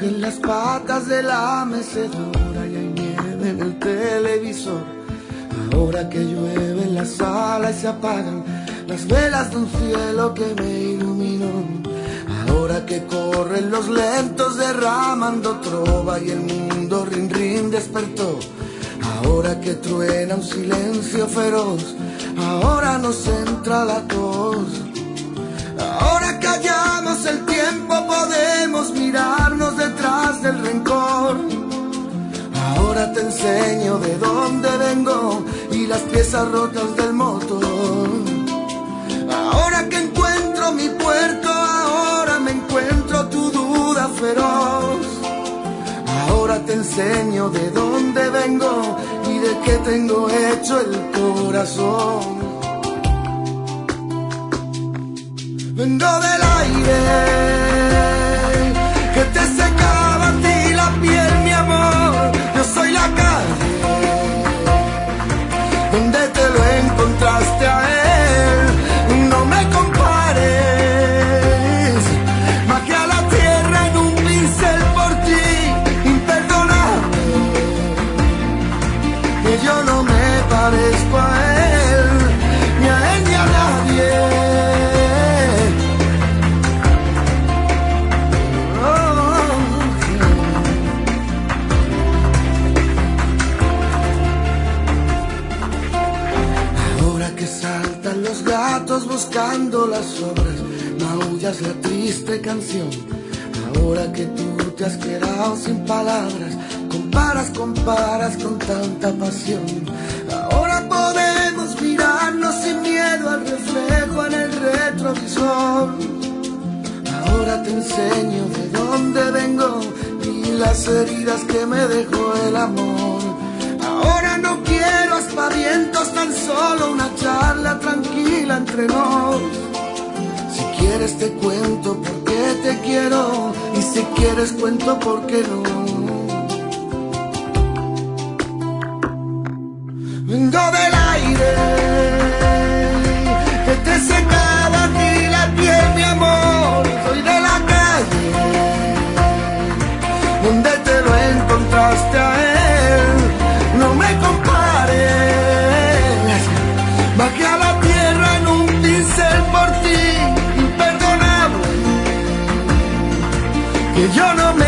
crujen las patas de la mecedora y hay nieve en el televisor. Ahora que llueve en la sala y se apagan las velas de un cielo que me iluminó. Ahora que corren los lentos derramando trova y el mundo rin rin despertó. Ahora que truena un silencio feroz, ahora nos entra la tos. Ahora que hallamos el tiempo podemos mirarnos detrás del rencor. Ahora te enseño de dónde vengo y las piezas rotas del motor. Ahora que encuentro mi puerto, ahora me encuentro tu duda feroz. Ahora te enseño de dónde vengo y de qué tengo hecho el corazón. Vengo del aire que te secaba a ti la piel, mi amor. Yo soy la calle donde te lo encontraste a él. No me compares, magia a la tierra en un pincel por ti, imperdonable. Que yo no me parezco a él, ni a él ni a nadie. Saltan los gatos buscando las sobras, maullas la triste canción. Ahora que tú te has quedado sin palabras, comparas con tanta pasión. Ahora podemos mirarnos sin miedo al reflejo en el retrovisor. Ahora te enseño de dónde vengo y las heridas que me dejó el amor. Ahora no quiero aspavientos, tan solo una charla tranquila entre nos. Si quieres te cuento por qué te quiero y si quieres cuento por qué no. Vengo del aire que te secaba a ti la piel, mi amor. Soy de la calle donde te lo encontraste a él. No me compares, bajé a la tierra en un pincel por ti, imperdonable. Que yo no me